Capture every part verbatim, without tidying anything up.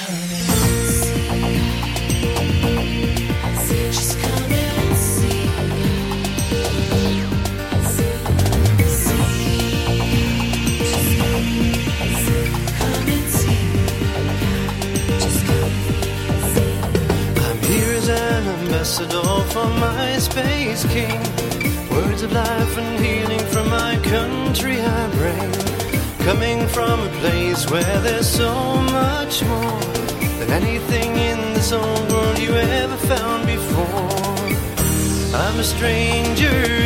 Ambassador for my space king. Words of life and healing from my country I bring. Coming from a place where there's so much more than anything in this old world you ever found before. I'm a stranger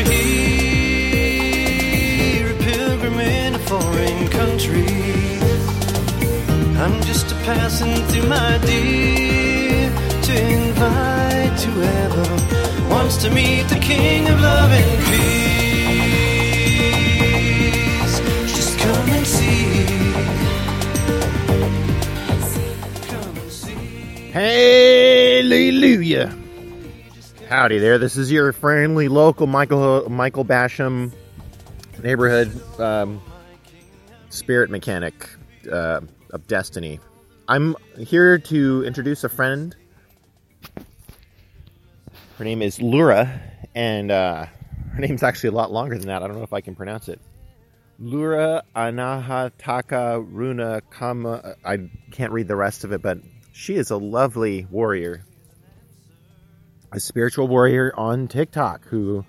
here, a pilgrim in a foreign country. I'm just a passing through, my dear, to invite whoever wants to meet the King of Love and Peace. Just come and see. Come and see. Hallelujah. Howdy there. This is your friendly local Michael Michael Basham neighborhood um, spirit mechanic uh, of destiny. I'm here to introduce a friend. Her name is Lura, and uh, her name's actually a lot longer than that. I don't know if I can pronounce it. Lura Anahataka Runa Kama. I can't read the rest of it, but she is a lovely warrior. A spiritual warrior on TikTok who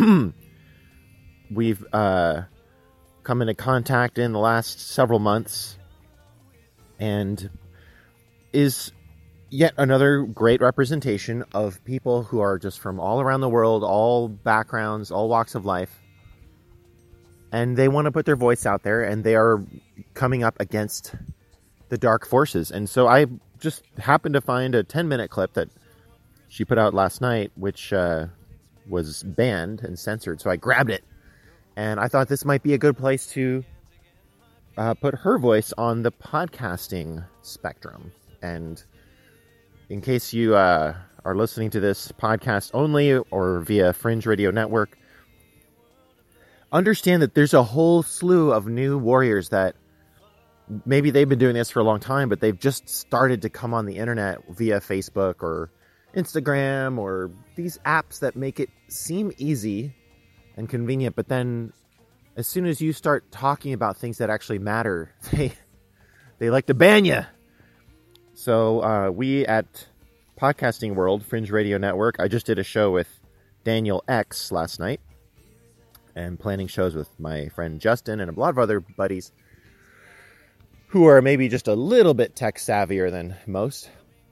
we've uh, come into contact in the last several months, and is yet another great representation of people who are just from all around the world, all backgrounds, all walks of life. And they want to put their voice out there, and they are coming up against the dark forces. And so I just happened to find a ten-minute clip that she put out last night, which uh, was banned and censored. So I grabbed it, and I thought this might be a good place to uh, put her voice on the podcasting spectrum. And in case you uh, are listening to this podcast only or via Fringe Radio Network, understand that there's a whole slew of new warriors that maybe they've been doing this for a long time, but they've just started to come on the internet via Facebook or Instagram or these apps that make it seem easy and convenient. But then as soon as you start talking about things that actually matter, they, they like to ban you. So uh, we at Podcasting World, Fringe Radio Network, I just did a show with Daniel X last night, and planning shows with my friend Justin and a lot of other buddies who are maybe just a little bit tech savvier than most.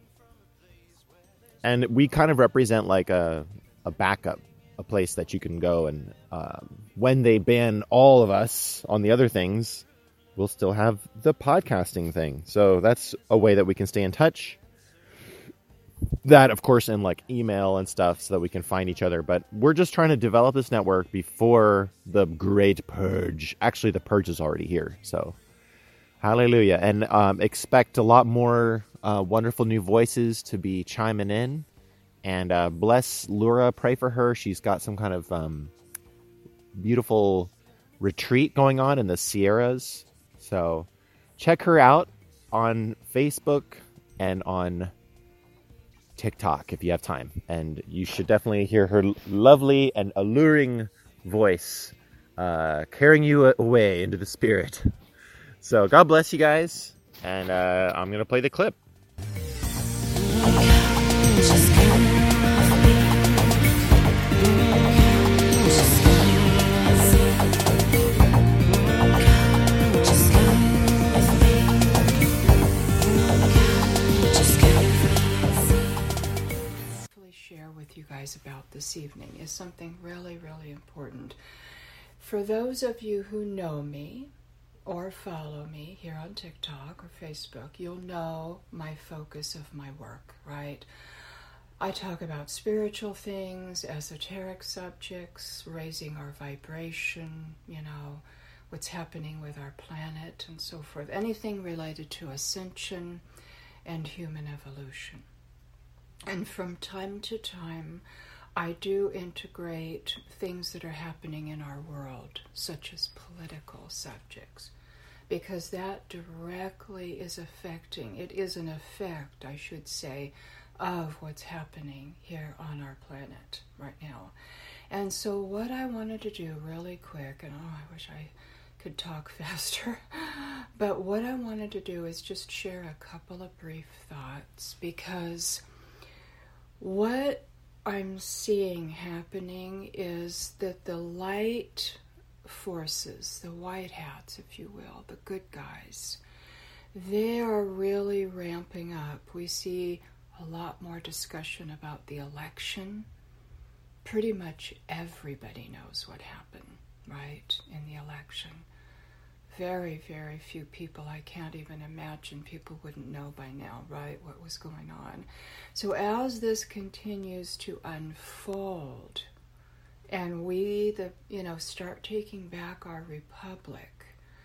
And we kind of represent like a, a backup, a place that you can go, and um, when they ban all of us on the other things, we'll still have the podcasting thing. So that's a way that we can stay in touch. That, of course, in like email and stuff so that we can find each other. But we're just trying to develop this network before the great purge. Actually, the purge is already here. So, hallelujah. And um, expect a lot more uh, wonderful new voices to be chiming in. And uh, bless Lura. Pray for her. She's got some kind of um, beautiful retreat going on in the Sierras. So check her out on Facebook and on TikTok if you have time. And you should definitely hear her lovely and alluring voice uh, carrying you away into the spirit. So God bless you guys. And uh, I'm going to play the clip. You guys about this evening is something really, really important. For those of you who know me or follow me here on TikTok or Facebook, you'll know my focus of my work, right? I talk about spiritual things, esoteric subjects, raising our vibration, you know, what's happening with our planet and so forth. Anything related to ascension and human evolution. And from time to time, I do integrate things that are happening in our world, such as political subjects. because that directly is affecting, it is an effect, I should say, of what's happening here on our planet right now. And so what I wanted to do really quick, and oh, I wish I could talk faster, but what I wanted to do is just share a couple of brief thoughts, because what I'm seeing happening is that the light forces, the white hats, if you will, the good guys, they are really ramping up. We see a lot more discussion about the election. Pretty much everybody knows what happened, right, in the election. Very, very few people, I can't even imagine people wouldn't know by now, right, what was going on. So as this continues to unfold, and we, the you know, start taking back our republic,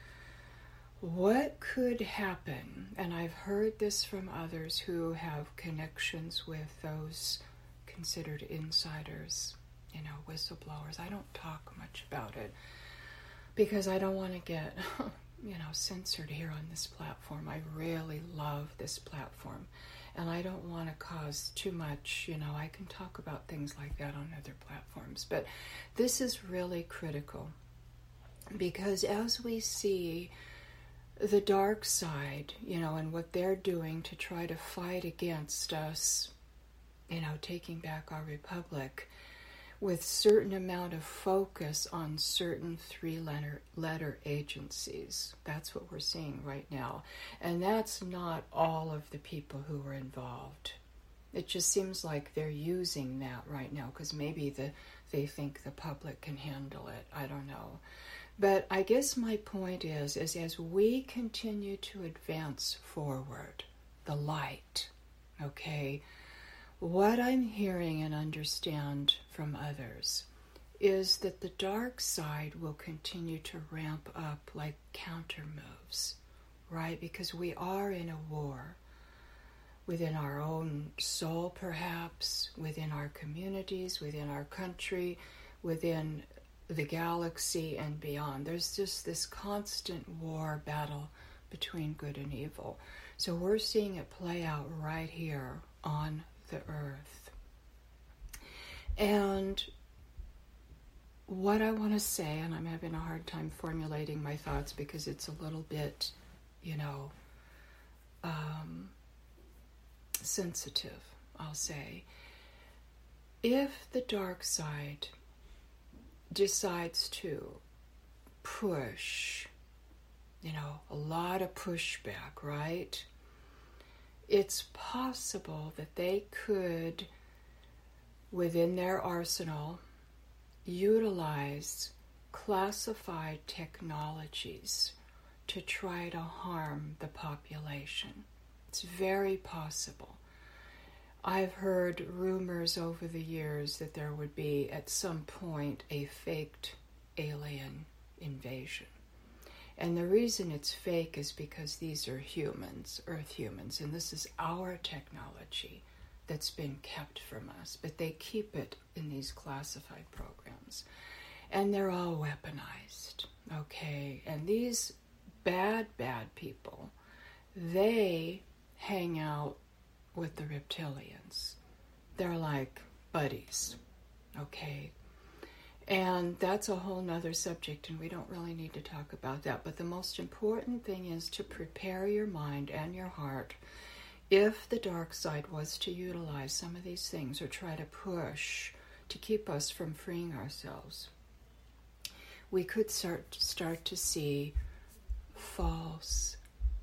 what could happen, and I've heard this from others who have connections with those considered insiders, you know, whistleblowers. I don't talk much about it because I don't want to get, you know, censored here on this platform. I really love this platform, and I don't want to cause too much, you know, I can talk about things like that on other platforms, but this is really critical, because as we see the dark side, you know, and what they're doing to try to fight against us, you know, taking back our republic, with certain amount of focus on certain three-letter letter agencies. That's what we're seeing right now. And that's not all of the people who were involved. It just seems like they're using that right now because maybe the they think the public can handle it. I don't know. But I guess my point is, is as we continue to advance forward, the light, okay, what I'm hearing and understand from others is that the dark side will continue to ramp up like counter moves, right? Because we are in a war within our own soul, perhaps, within our communities, within our country, within the galaxy and beyond. There's just this constant war battle between good and evil. So we're seeing it play out right here on the earth. And what I want to say, and I'm having a hard time formulating my thoughts because it's a little bit, you know, um, sensitive, I'll say. If the dark side decides to push, you know, a lot of pushback, right? It's possible that they could, within their arsenal, utilize classified technologies to try to harm the population. It's very possible. I've heard rumors over the years that there would be, at some point, a faked alien invasion. And the reason it's fake is because these are humans, Earth humans, and this is our technology that's been kept from us. But they keep it in these classified programs. And they're all weaponized, okay? And these bad, bad people, they hang out with the reptilians. They're like buddies, okay? And that's a whole nother subject, and we don't really need to talk about that. But the most important thing is to prepare your mind and your heart. If the dark side was to utilize some of these things or try to push to keep us from freeing ourselves, we could start, start to see false,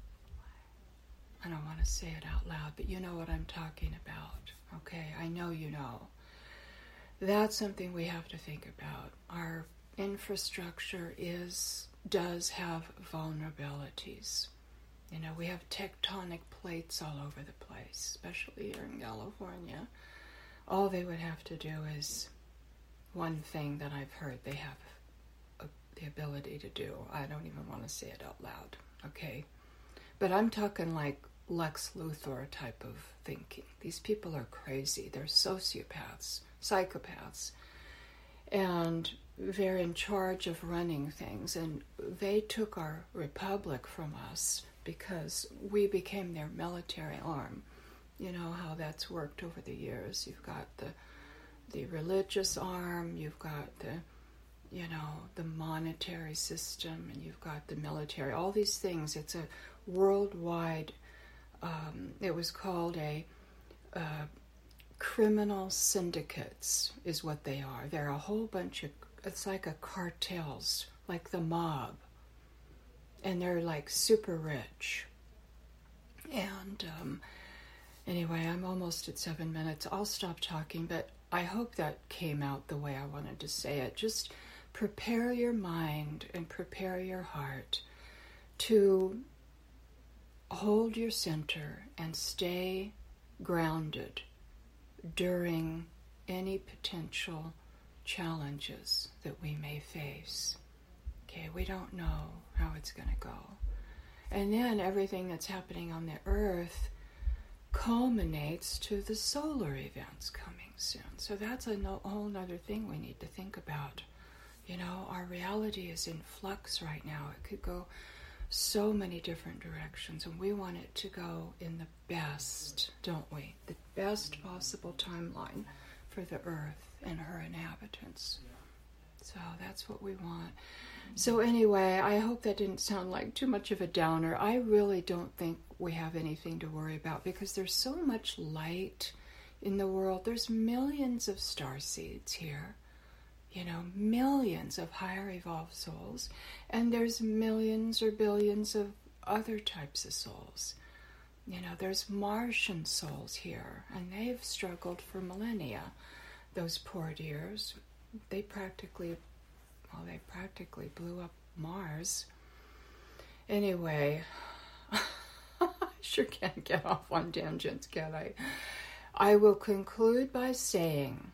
I don't want to say it out loud, but you know what I'm talking about, okay? I know you know. That's something we have to think about. Our infrastructure is does have vulnerabilities. You know, we have tectonic plates all over the place, especially here in California. All they would have to do is one thing that I've heard they have a, the ability to do. I don't even want to say it out loud, okay? But I'm talking like Lex Luthor type of thinking. These people are crazy. They're sociopaths, psychopaths. And they're in charge of running things, and they took our republic from us because we became their military arm. You know how that's worked over the years. You've got the the religious arm, you've got the, you know, the monetary system, and you've got the military. All these things. It's a worldwide. Um, it was called a uh, criminal syndicates, is what they are. They're a whole bunch of. It's like a cartels, like the mob, and they're like super rich. And um, anyway, I'm almost at seven minutes. I'll stop talking, but I hope that came out the way I wanted to say it. Just prepare your mind and prepare your heart to hold your center and stay grounded during any potential challenges that we may face. Okay, we don't know how it's going to go. And then everything that's happening on the earth culminates to the solar events coming soon. So that's a no, whole other thing we need to think about. You know, our reality is in flux right now. It could go so many different directions, and we want it to go in the best, don't we? The best possible timeline for the earth and her inhabitants. So that's what we want. So anyway, I hope that didn't sound like too much of a downer. I really don't think we have anything to worry about because there's so much light in the world. There's millions of star seeds here, you know, millions of higher evolved souls, and there's millions or billions of other types of souls. You know, there's Martian souls here, and they've struggled for millennia. Those poor dears, they practically, well, they practically blew up Mars. Anyway, I sure can't get off on tangents, can I? I will conclude by saying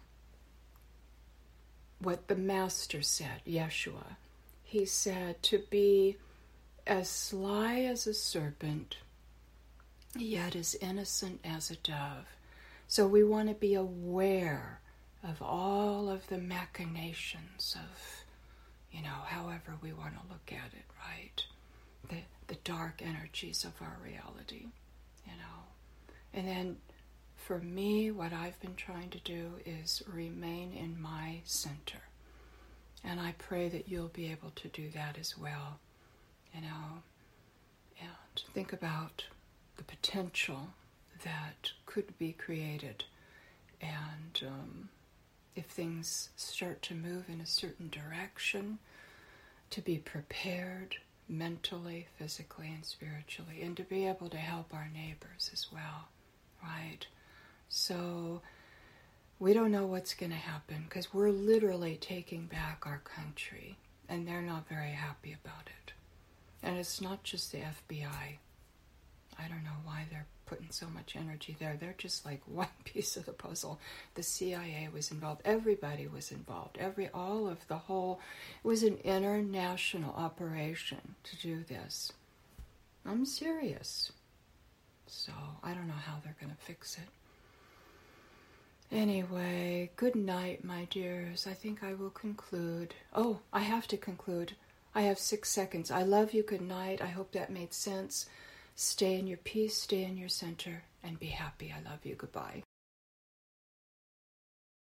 what the Master said, Yeshua. He said to be as sly as a serpent, yet as innocent as a dove. So we want to be aware of all of the machinations of, you know, however we want to look at it, right? The the dark energies of our reality, you know. And then for me, what I've been trying to do is remain in my center. And I pray that you'll be able to do that as well, you know. And think about the potential that could be created. And um, if things start to move in a certain direction, to be prepared mentally, physically, and spiritually, and to be able to help our neighbors as well, right? So we don't know what's going to happen because we're literally taking back our country, and they're not very happy about it. And it's not just the F B I. I don't know why they're putting so much energy there. They're just like one piece of the puzzle. The C I A was involved. Everybody was involved. Every, all of the whole, it was an international operation to do this. I'm serious. So I don't know how they're going to fix it. Anyway, good night, my dears. I think I will conclude. Oh, I have to conclude. I have six seconds. I love you. Good night. I hope that made sense. Stay in your peace, stay in your center, and be happy. I love you. Goodbye.